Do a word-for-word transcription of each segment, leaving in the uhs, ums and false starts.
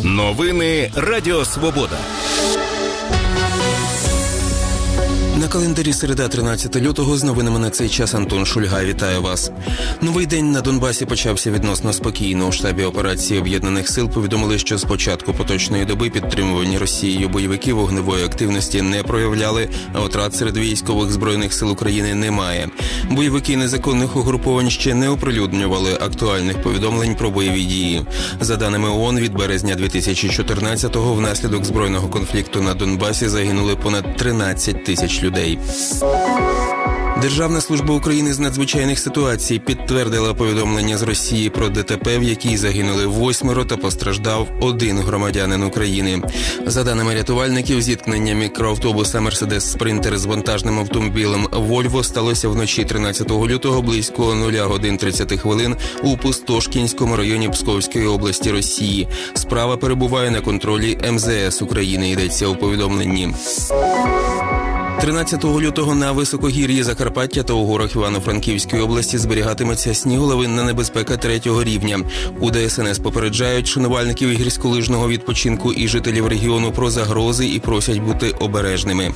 Новини Радіо Свобода. На календарі середа, тринадцяте лютого, з новинами на цей час Антон Шульга. Вітаю вас. Новий день на Донбасі почався відносно спокійно. У штабі операції Об'єднаних сил повідомили, що з початку поточної доби підтримувані Росією бойовики вогневої активності не проявляли, а втрат серед військових Збройних сил України немає. Бойовики незаконних угруповань ще не оприлюднювали актуальних повідомлень про бойові дії. За даними ООН, від березня дві тисячі чотирнадцятого внаслідок збройного конфлікту на Донбасі загинули понад тринадцять тисяч людей. Державна служба України з надзвичайних ситуацій підтвердила повідомлення з Росії про ДТП, в якій загинули восьмеро та постраждав один громадянин України. За даними рятувальників, зіткнення мікроавтобуса «Мерседес Спринтер» з вантажним автомобілем «Вольво» сталося вночі тринадцятого лютого близько нуля годин тридцяти хвилин у Пустошкінському районі Псковської області Росії. Справа перебуває на контролі ем зет ес України, йдеться у повідомленні. тринадцятого лютого на високогір'ї Закарпаття та у горах Івано-Франківської області зберігатиметься сніголовинна небезпека третього рівня. У де ес ен ес попереджають шанувальників гірськолижного відпочинку і жителів регіону про загрози і просять бути обережними.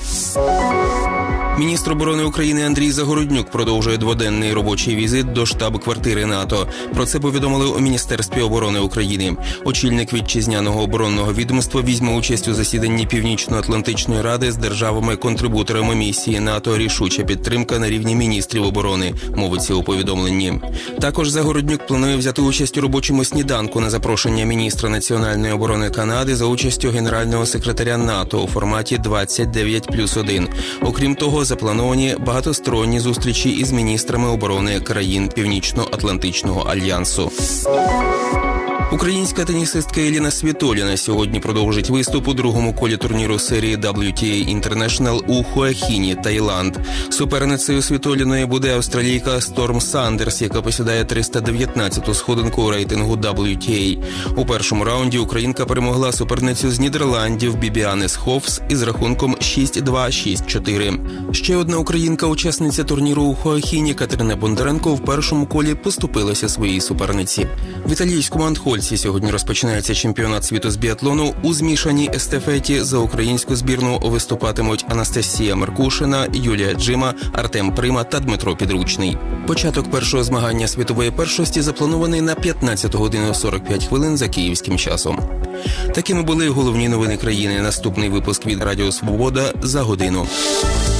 Міністр оборони України Андрій Загороднюк продовжує дводенний робочий візит до штаб-квартири НАТО. Про це повідомили у Міністерстві оборони України. Очільник вітчизняного оборонного відомства візьме участь у засіданні Північно-Атлантичної ради з державами-контрибуторами місії НАТО «Рішуча підтримка» на рівні міністрів оборони, мовиться у повідомленні. Також Загороднюк планує взяти участь у робочому сніданку на запрошення міністра національної оборони Канади за участю генерального секретаря НАТО у форматі двадцять дев'ять плюс один. Окрім того, заплановані багатосторонні зустрічі із міністрами оборони країн Північно-Атлантичного альянсу. Українська тенісистка Еліна Світоліна сьогодні продовжить виступ у другому колі турніру серії дабл ю ті ей International у Хуахіні, Таїланд. Суперницею Світоліної буде австралійка Сторм Сандерс, яка посідає триста дев'ятнадцяту сходинку у рейтингу дабл ю ті ей. У першому раунді українка перемогла суперницю з Нідерландів Бібіанес Хофс із рахунком шість два - шість чотири. Ще одна українка-учасниця турніру у Хуахіні Катерина Бондаренко в першому колі поступилася своїй суперниці. В італійському Антхольці сьогодні розпочинається чемпіонат світу з біатлону. У змішаній естафеті за українську збірну виступатимуть Анастасія Меркушина, Юлія Джима, Артем Прима та Дмитро Підручний. Початок першого змагання світової першості запланований на п'ятнадцяту годину сорок п'ять хвилин за київським часом. Такими були головні новини країни. Наступний випуск від Радіо Свобода за годину.